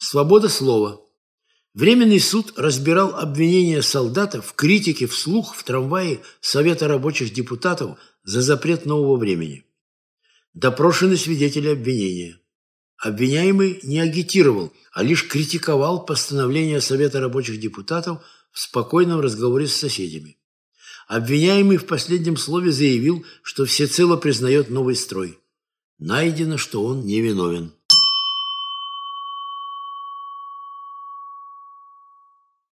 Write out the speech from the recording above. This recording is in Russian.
Свобода слова. Временный суд разбирал обвинения солдата в критике вслух в трамвае Совета рабочих депутатов за запрет нового времени. Допрошены свидетели обвинения. Обвиняемый не агитировал, а лишь критиковал постановление Совета рабочих депутатов в спокойном разговоре с соседями. Обвиняемый в последнем слове заявил, что всецело признает новый строй. Найдено, что он невиновен.